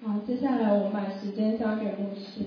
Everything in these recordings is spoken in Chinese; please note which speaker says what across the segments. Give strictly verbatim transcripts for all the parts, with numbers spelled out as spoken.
Speaker 1: 好，接下来我们把时间交给牧师。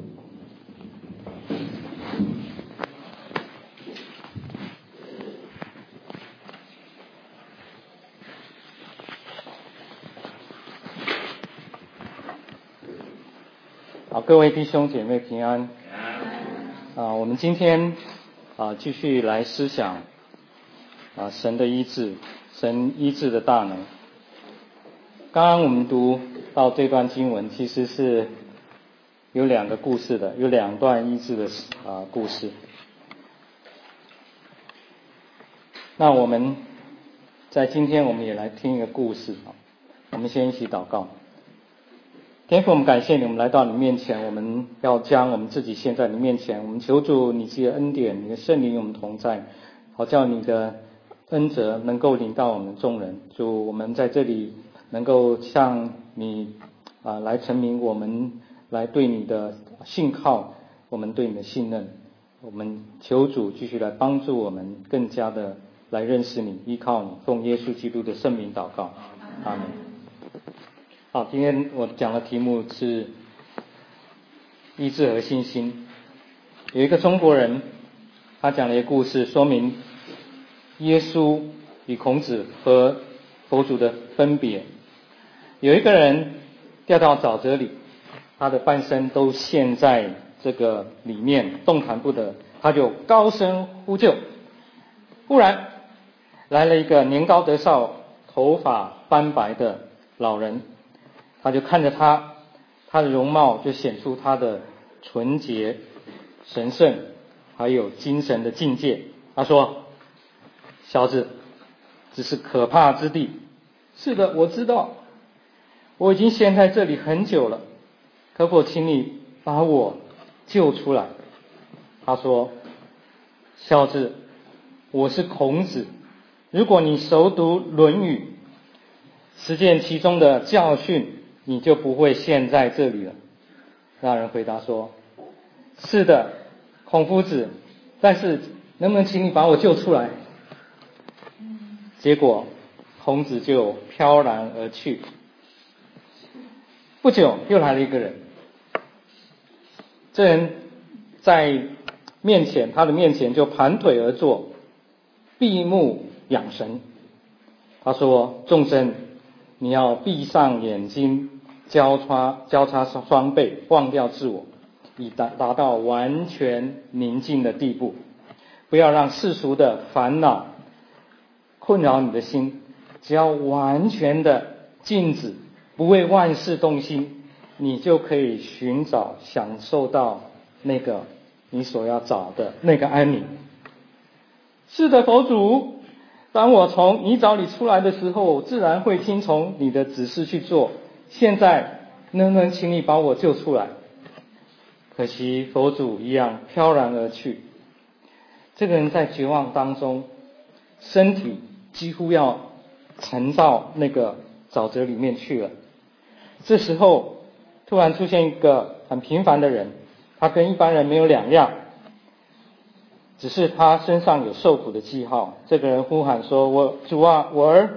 Speaker 2: 好，各位弟兄姐妹平安。啊，我们今天啊继续来思想啊神的医治，神医治的大能。刚刚我们读到这段经文，其实是有两个故事的，有两段医治的啊故事。那我们在今天我们也来听一个故事啊，我们先一起祷告。天父，我们感谢你，我们来到你面前，我们要将我们自己献在你面前，我们求主你自己的恩典，你的圣灵与我们同在，好叫你的恩泽能够临到我们众人。主，我们在这里能够向你啊、呃、来陈明我们来对你的信靠，我们对你的信任，我们求主继续来帮助我们更加的来认识你，依靠你，奉耶稣基督的圣名祷告，阿们。好，今天我讲的题目是医治和信心。有一个中国人，他讲了一个故事，说明耶稣与孔子和佛祖的分别。有一个人掉到沼泽里，他的半身都陷在这个里面，动弹不得，他就高声呼救。忽然来了一个年高德少、头发斑白的老人，他就看着他，他的容貌就显出他的纯洁、神圣，还有精神的境界。他说：“小子，这是可怕之地。是的，我知道，我已经陷在这里很久了，可否请你把我救出来？”他说：“小子，我是孔子，如果你熟读《论语》，实践其中的教训，你就不会陷在这里了。”那人回答说：“是的，孔夫子，但是能不能请你把我救出来？”结果孔子就飘然而去。不久又来了一个人，这人在面前，他的面前就盘腿而坐，闭目养神。他说：“众生，你要闭上眼睛，交叉交叉双臂，忘掉自我，以达达到完全宁静的地步。不要让世俗的烦恼困扰你的心，只要完全的静止，不为万事动心，你就可以寻找享受到那个你所要找的那个安宁。”“是的，佛祖，当我从泥沼里出来的时候，自然会听从你的指示去做。现在能不能请你把我救出来？”可惜佛祖一样飘然而去。这个人在绝望当中，身体几乎要沉到那个沼泽里面去了。这时候突然出现一个很平凡的人，他跟一般人没有两样，只是他身上有受苦的记号。这个人呼喊说：“我主啊，我儿，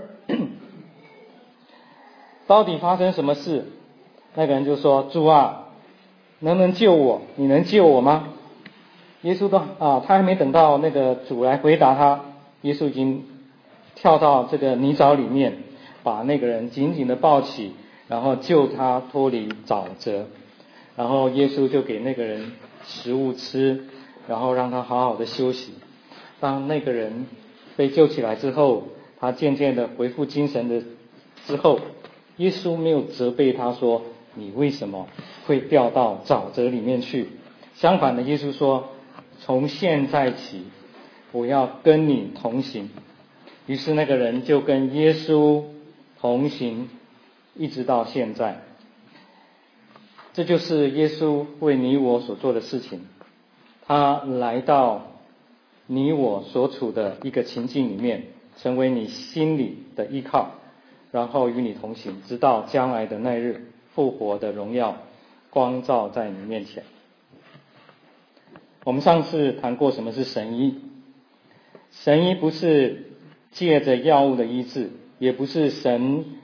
Speaker 2: 到底发生什么事？”那个人就说：“主啊，能不能救我？你能救我吗？”耶稣都啊，他还没等到那个主来回答他，耶稣已经跳到这个泥沼里面，把那个人紧紧的抱起，然后救他脱离沼泽。然后耶稣就给那个人食物吃，然后让他好好的休息。当那个人被救起来之后，他渐渐的恢复精神的之后，耶稣没有责备他说：“你为什么会掉到沼泽里面去？”相反的，耶稣说：“从现在起，我要跟你同行。”于是那个人就跟耶稣同行，一直到现在。这就是耶稣为你我所做的事情。他来到你我所处的一个情境里面，成为你心里的依靠，然后与你同行，直到将来的那日，复活的荣耀光照在你面前。我们上次谈过什么是神医。神医不是借着药物的医治，也不是神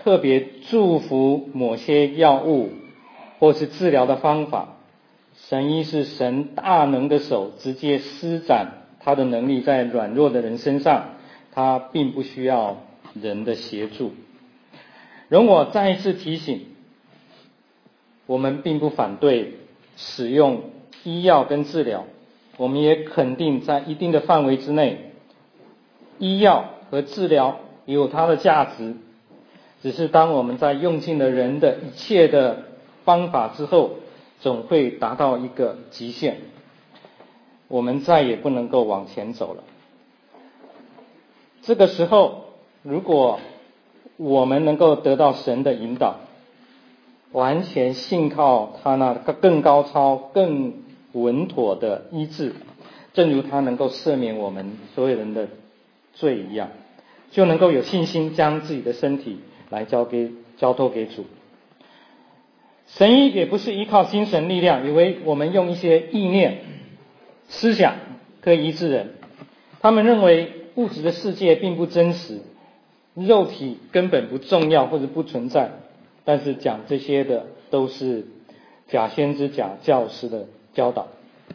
Speaker 2: 特别祝福某些药物或是治疗的方法。神医是神大能的手直接施展他的能力在软弱的人身上，他并不需要人的协助。容我再一次提醒，我们并不反对使用医药跟治疗，我们也肯定在一定的范围之内，医药和治疗也有它的价值，只是当我们在用尽了人的一切的方法之后，总会达到一个极限，我们再也不能够往前走了。这个时候，如果我们能够得到神的引导，完全信靠他那更高超更稳妥的医治，正如他能够赦免我们所有人的罪一样，就能够有信心将自己的身体来交给交托给主。神医也不是依靠精神力量，以为我们用一些意念思想可以医治人。他们认为物质的世界并不真实，肉体根本不重要或者不存在，但是讲这些的都是假先知假教师的教导。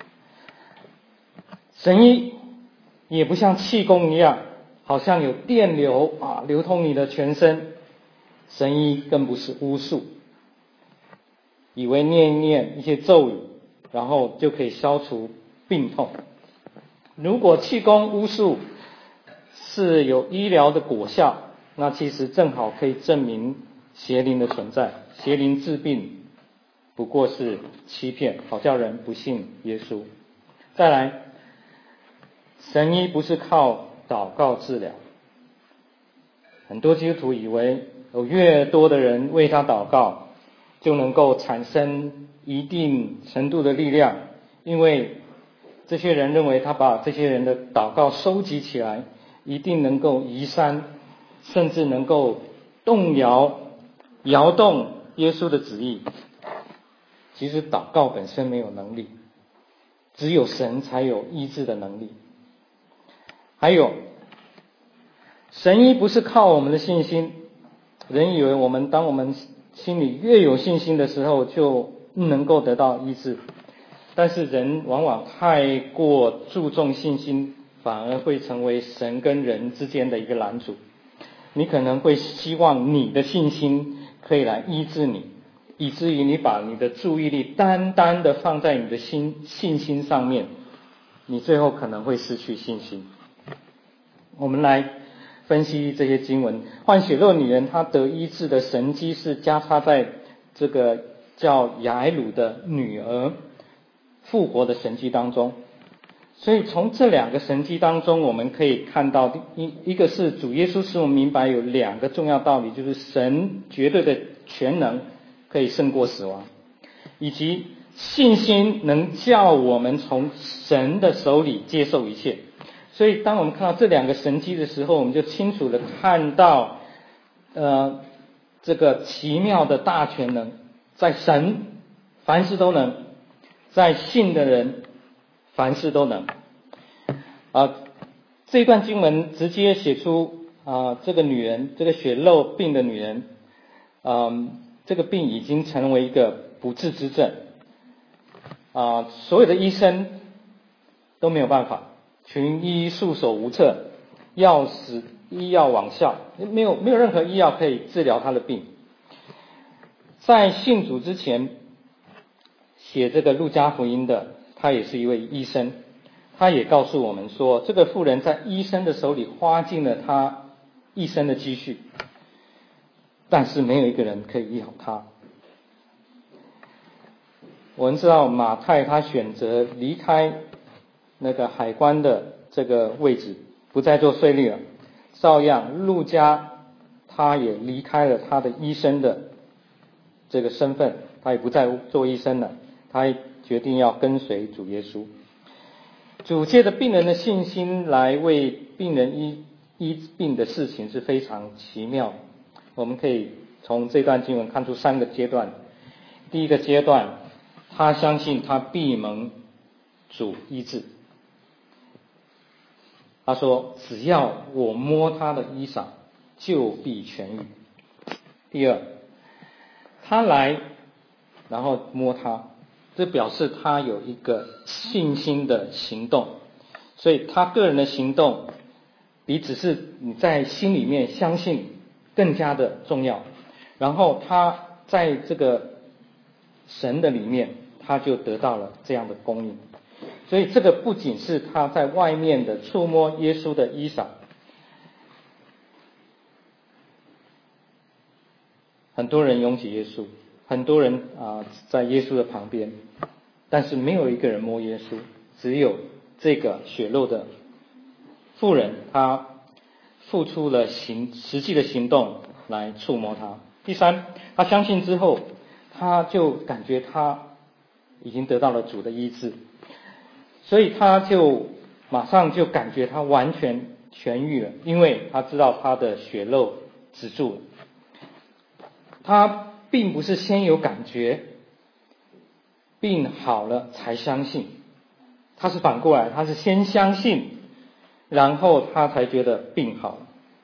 Speaker 2: 神医也不像气功一样，好像有电流啊流通你的全身。神医更不是巫术，以为念一念一些咒语，然后就可以消除病痛。如果气功巫术是有医疗的果效，那其实正好可以证明邪灵的存在。邪灵治病不过是欺骗，好叫人不信耶稣。再来，神医不是靠祷告治疗。很多基督徒以为有越多的人为他祷告，就能够产生一定程度的力量，因为这些人认为他把这些人的祷告收集起来，一定能够移山，甚至能够动摇摇动耶稣的旨意。其实祷告本身没有能力，只有神才有医治的能力。还有，神医不是靠我们的信心。人以为我们当我们心里越有信心的时候，就能够得到医治，但是人往往太过注重信心，反而会成为神跟人之间的一个拦阻。你可能会希望你的信心可以来医治你，以至于你把你的注意力单单的放在你的心信心上面，你最后可能会失去信心。我们来分析这些经文。患血肉女人她得医治的神迹是加插在这个叫雅埃鲁的女儿复活的神迹当中。所以从这两个神迹当中，我们可以看到一一个是主耶稣使我们明白有两个重要道理，就是神绝对的全能可以胜过死亡，以及信心能叫我们从神的手里接受一切。所以当我们看到这两个神迹的时候，我们就清楚的看到呃这个奇妙的大全能，在神凡事都能，在信的人凡事都能。啊，这段经文直接写出啊，这个女人，这个血肉病的女人，嗯，这个病已经成为一个不治之症，啊，所有的医生都没有办法，群医束手无策，药使医药罔效，没有没有任何医药可以治疗她的病。在信主之前，写这个路加福音的，他也是一位医生，他也告诉我们说，这个妇人在医生的手里花尽了他一生的积蓄，但是没有一个人可以医好他。我们知道马太他选择离开那个海关的这个位置，不再做税吏了，照样路加他也离开了他的医生的这个身份，他也不再做医生了，他决定要跟随主耶稣。主借着病人的信心来为病人医医病的事情是非常奇妙。我们可以从这段经文看出三个阶段。第一个阶段，他相信他必蒙主医治。他说，只要我摸他的衣裳，就必痊愈。 第二，他来然后摸他，这表示他有一个信心的行动，所以他个人的行动比只是你在心里面相信更加的重要。然后他在这个神的里面，他就得到了这样的供应。所以这个不仅是他在外面的触摸耶稣的衣裳，很多人拥挤耶稣，很多人啊、呃、在耶稣的旁边，但是没有一个人摸耶稣，只有这个血肉的妇人，她付出了行实际的行动来触摸他。第三，他相信之后，他就感觉他已经得到了主的医治，所以他就马上就感觉他完全痊愈了，因为他知道他的血肉止住了。他并不是先有感觉，病好了才相信，他是反过来，他是先相信，然后他才觉得病好了。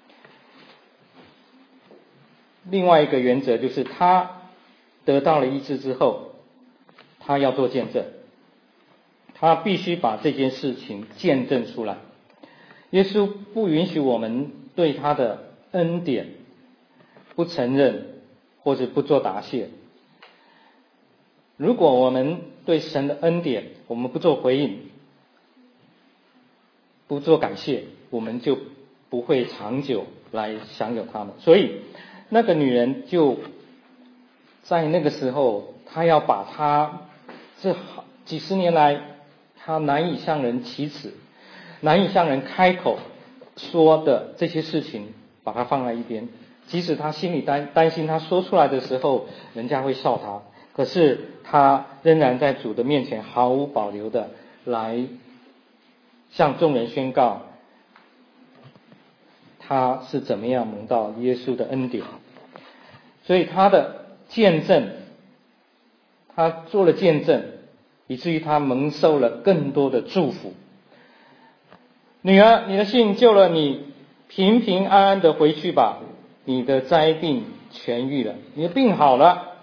Speaker 2: 另外一个原则就是他得到了医治之后，他要做见证，他必须把这件事情见证出来。耶稣不允许我们对他的恩典不承认或者不做答谢。如果我们对神的恩典我们不做回应，不做感谢，我们就不会长久来享有他们。所以那个女人就在那个时候，她要把她这几十年来她难以向人启齿、难以向人开口说的这些事情，把它放在一边。即使她心里担担心，她说出来的时候人家会笑她，可是她仍然在主的面前毫无保留的来向众人宣告他是怎么样蒙到耶稣的恩典。所以他的见证，他做了见证，以至于他蒙受了更多的祝福。女儿，你的信救了你，平平安安的回去吧，你的灾病痊愈了，你的病好了。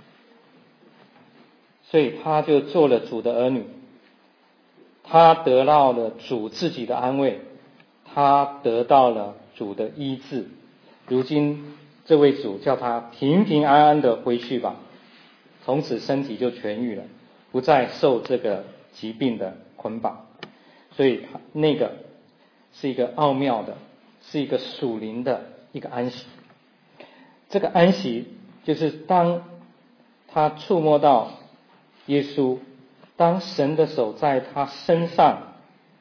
Speaker 2: 所以他就做了主的儿女，他得到了主自己的安慰，他得到了主的医治。如今这位主叫他平平安安的回去吧，从此身体就痊愈了，不再受这个疾病的捆绑。所以那个是一个奥妙的，是一个属灵的一个安息。这个安息就是当他触摸到耶稣，当神的手在他身上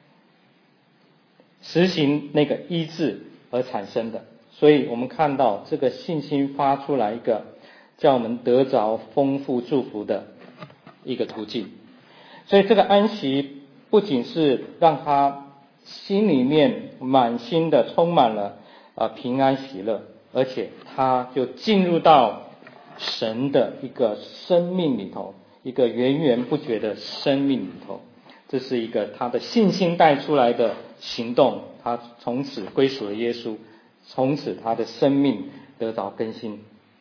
Speaker 2: 实行那个医治而产生的。所以我们看到这个信心发出来一个叫我们得着丰富祝福的一个途径。所以这个安息不仅是让他心里面满心的充满了呃平安喜乐，而且他就进入到神的一个生命里头，一个源源不绝的生命里头。这是一个他的信心带出来的行动，他从此归属了耶稣，从此他的生命得着更新。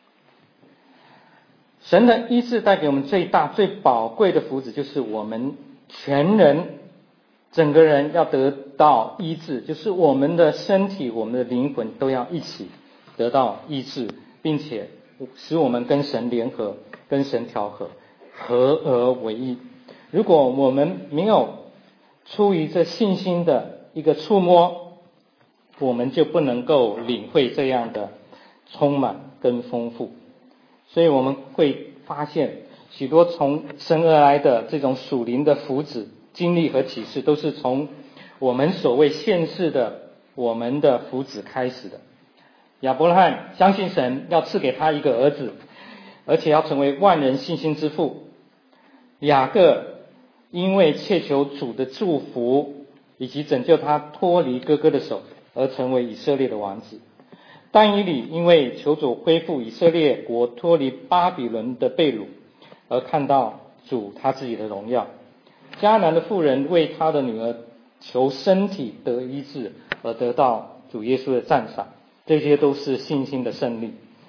Speaker 2: 神的医治带给我们最大最宝贵的福祉，就是我们全人整个人要得到医治，就是我们的身体我们的灵魂都要一起得到医治，并且使我们跟神联合，跟神调和，合而为一。如果我们没有出于这信心的一个触摸，我们就不能够领会这样的充满跟丰富。所以我们会发现许多从神而来的这种属灵的福祉经历和启示，都是从我们所谓现世的我们的福祉开始的。亚伯拉罕相信神要赐给他一个儿子，而且要成为万人信心之父。雅各因为切求主的祝福以及拯救他脱离哥哥的手，而成为以色列的王子。但以理因为求主恢复以色列国脱离巴比伦的被掳，而看到主他自己的荣耀。迦南的妇人为他的女儿求身体得医治，而得到主耶稣的赞赏。这些都是信心的胜利。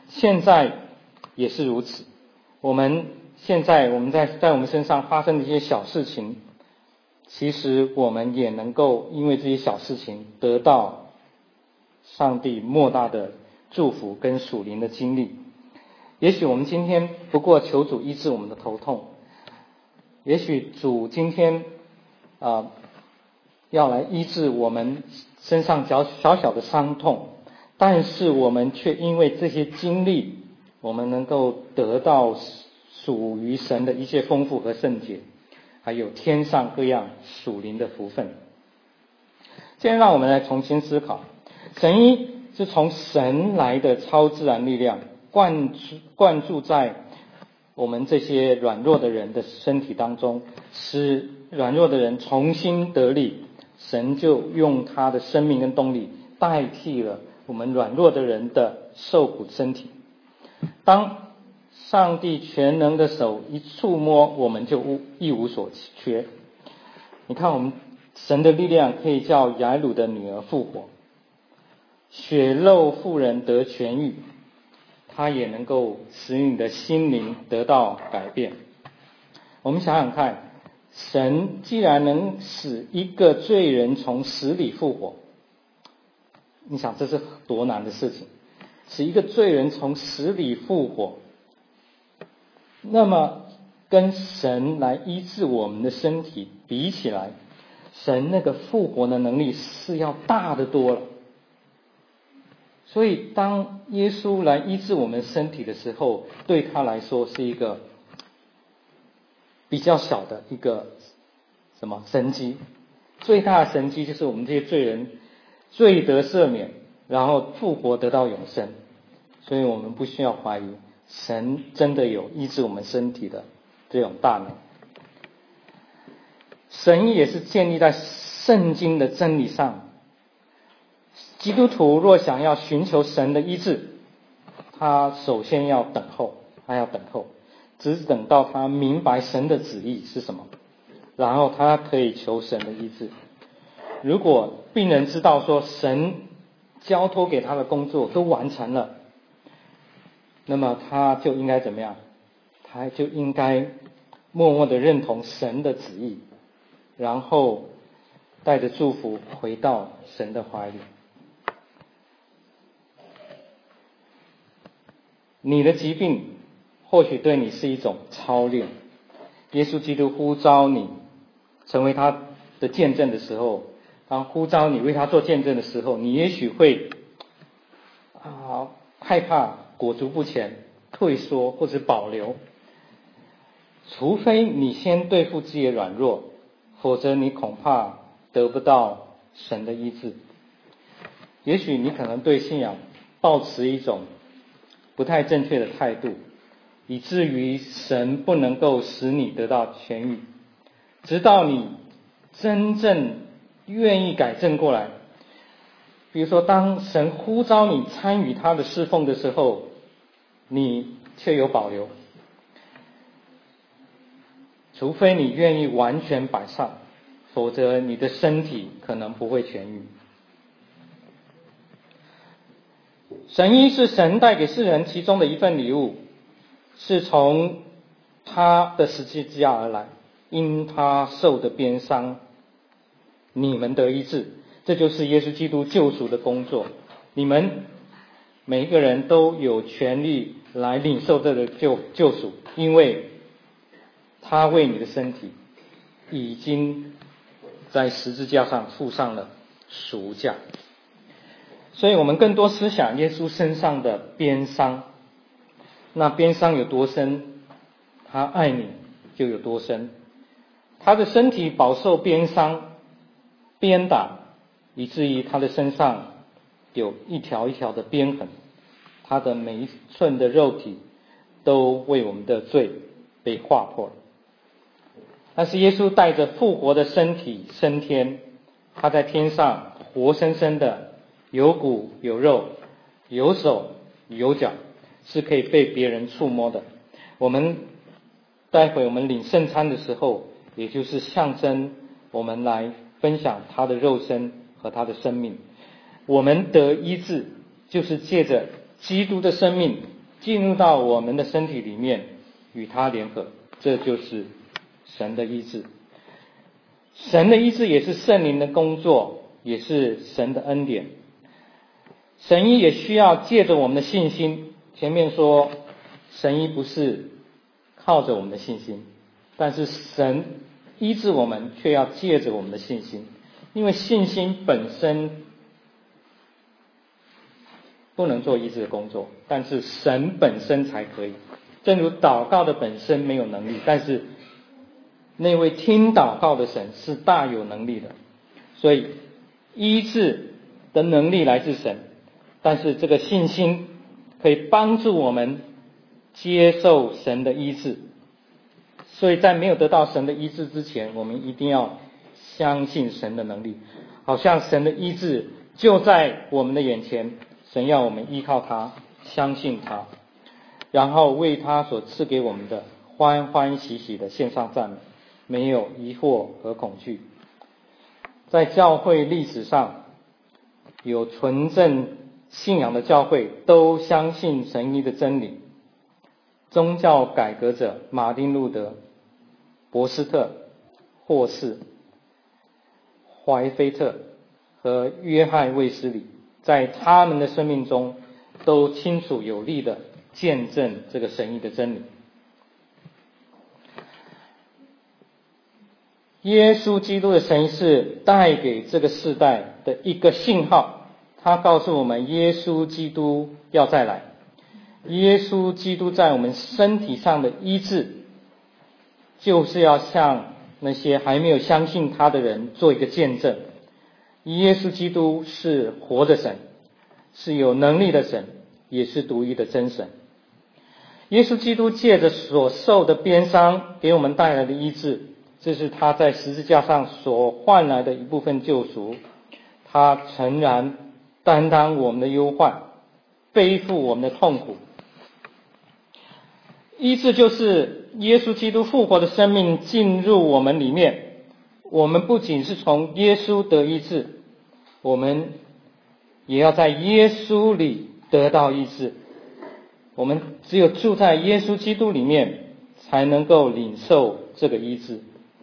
Speaker 2: 现在也是如此。我们现在我们在在我们身上发生的一些小事情，其实我们也能够因为这些小事情得到上帝莫大的祝福跟属灵的经历。也许我们今天不过求主医治我们的头痛，也许主今天啊、呃、要来医治我们身上小小小的伤痛，但是我们却因为这些经历，我们能够得到属于神的一些丰富和圣洁，还有天上各样属灵的福分。现在让我们来重新思考，神医是从神来的超自然力量灌注灌注在我们这些软弱的人的身体当中，使软弱的人重新得力。神就用他的生命跟动力代替了我们软弱的人的受苦身体。当上帝全能的手一触摸，我们就一无所缺。你看，我们神的力量可以叫雅鲁的女儿复活，血肉妇人得痊愈，它也能够使你的心灵得到改变。我们想想看，神既然能使一个罪人从死里复活，你想这是多难的事情，使一个罪人从死里复活，那么跟神来医治我们的身体比起来，神那个复活的能力是要大得多了。所以当耶稣来医治我们身体的时候，对他来说是一个比较小的一个什么神迹。最大的神迹就是我们这些罪人罪得赦免，然后复活得到永生。所以我们不需要怀疑，神真的有医治我们身体的这种大能。神也是建立在圣经的真理上。基督徒若想要寻求神的医治，他首先要等候，他要等候，只等到他明白神的旨意是什么，然后他可以求神的医治。如果病人知道说神交托给他的工作都完成了，那么他就应该怎么样？他就应该默默的认同神的旨意，然后带着祝福回到神的怀里。你的疾病或许对你是一种操练，耶稣基督呼召你成为他的见证的时候，当呼召你为他做见证的时候，你也许会啊害怕、裹足不前、退缩或者保留，除非你先对付自己的软弱，否则你恐怕得不到神的医治。也许你可能对信仰抱持一种不太正确的态度，以至于神不能够使你得到痊愈，直到你真正愿意改正过来。比如说，当神呼召你参与他的侍奉的时候，你却有保留，除非你愿意完全摆上，否则你的身体可能不会痊愈。神医是神带给世人其中的一份礼物，是从他的十字架而来，因他受的鞭伤，你们得医治。这就是耶稣基督救赎的工作。你们每一个人都有权利来领受这个救救赎，因为他为你的身体已经在十字架上付上了赎价。所以我们更多思想耶稣身上的鞭伤，那鞭伤有多深，他爱你就有多深。他的身体饱受鞭伤、鞭打，以至于他的身上有一条一条的鞭痕，他的每一寸的肉体都为我们的罪被划破了。但是耶稣带着复活的身体升天，他在天上活生生的有骨有肉，有手有脚，是可以被别人触摸的。我们待会我们领圣餐的时候，也就是象征我们来分享他的肉身和他的生命。我们得医治，就是借着基督的生命进入到我们的身体里面，与他联合，这就是神的医治。神的医治也是圣灵的工作，也是神的恩典。神医也需要借着我们的信心，前面说神医不是靠着我们的信心，但是神医治我们却要借着我们的信心，因为信心本身不能做医治的工作，但是神本身才可以。正如祷告的本身没有能力，但是那位听祷告的神是大有能力的，所以医治的能力来自神，但是这个信心可以帮助我们接受神的医治。所以在没有得到神的医治之前，我们一定要相信神的能力，好像神的医治就在我们的眼前，神要我们依靠他，相信他，然后为他所赐给我们的欢欢喜喜的献上赞美，没有疑惑和恐惧。在教会历史上，有纯正信仰的教会都相信神医的真理。宗教改革者马丁路德、博斯特、霍士、怀菲特和约翰卫斯理，在他们的生命中都清楚有力的见证这个神医的真理。耶稣基督的神医是带给这个世代的一个信号，他告诉我们耶稣基督要再来，耶稣基督在我们身体上的医治，就是要向那些还没有相信他的人做一个见证。耶稣基督是活的神，是有能力的神，也是独一的真神。耶稣基督借着所受的鞭伤给我们带来的医治，这是他在十字架上所换来的一部分救赎。他诚然担当我们的忧患，背负我们的痛苦。医治就是耶稣基督复活的生命进入我们里面，我们不仅是从耶稣得医治，我们也要在耶稣里得到医治。我们只有住在耶稣基督里面，才能够领受这个医治。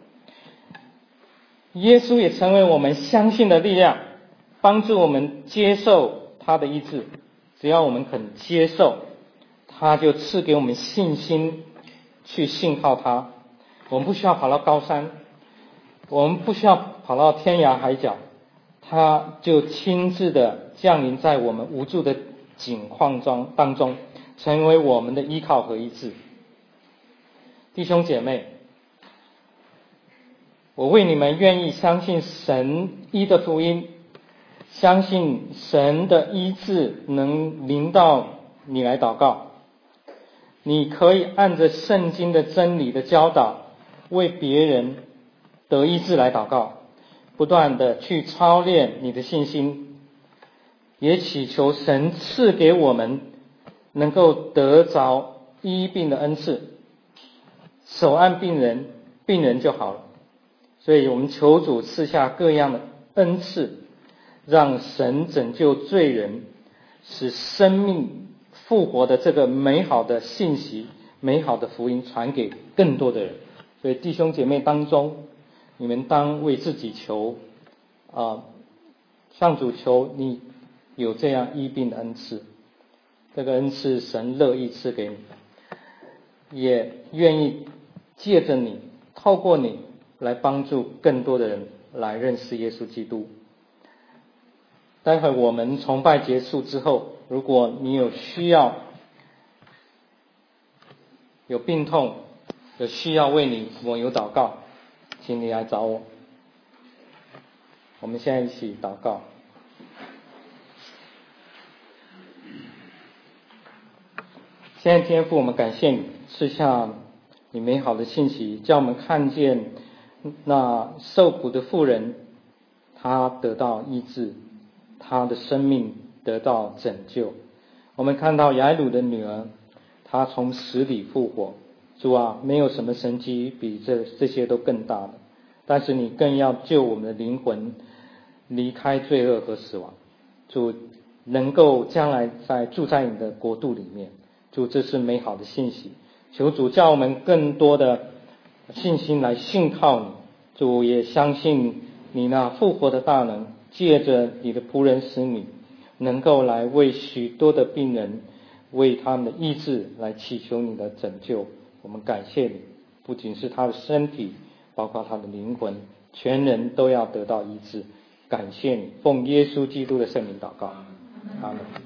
Speaker 2: 耶稣也成为我们相信的力量，帮助我们接受他的医治。只要我们肯接受，他就赐给我们信心去信靠他。我们不需要跑到高山，我们不需要跑到天涯海角，他就亲自的降临在我们无助的境况中当中，成为我们的依靠和医治。弟兄姐妹，我为你们愿意相信神医的福音，相信神的医治能临到你来祷告。你可以按着圣经的真理的教导，为别人得医治来祷告，不断的去操练你的信心，也祈求神赐给我们能够得着医病的恩赐，手按病人，病人就好了。所以我们求主赐下各样的恩赐，让神拯救罪人，使生命复活的这个美好的信息、美好的福音传给更多的人。所以弟兄姐妹当中，你们当为自己求啊、呃，向主求你有这样医病的恩赐，这个恩赐神乐意赐给你，也愿意借着你，透过你来帮助更多的人来认识耶稣基督。待会我们崇拜结束之后，如果你有需要、有病痛、有需要为你我有祷告，请你来找我。我们现在一起祷告。现在天父，我们感谢你赐下你美好的信息，叫我们看见那受苦的妇人，她得到医治，她的生命得到拯救。我们看到雅鲁的女儿，她从死里复活。主啊，没有什么神迹比这这些都更大的，但是你更要救我们的灵魂离开罪恶和死亡。主能够将来在住在你的国度里面。 主，这是美好的信息，求主叫我们更多的信心来信靠你。主，也相信你那复活的大能，借着你的仆人使女能够来为许多的病人，为他们的医治来祈求你的拯救。我们感谢你，不仅是他的身体，包括他的灵魂，全人都要得到医治。感谢你，奉耶稣基督的圣名祷告，阿们。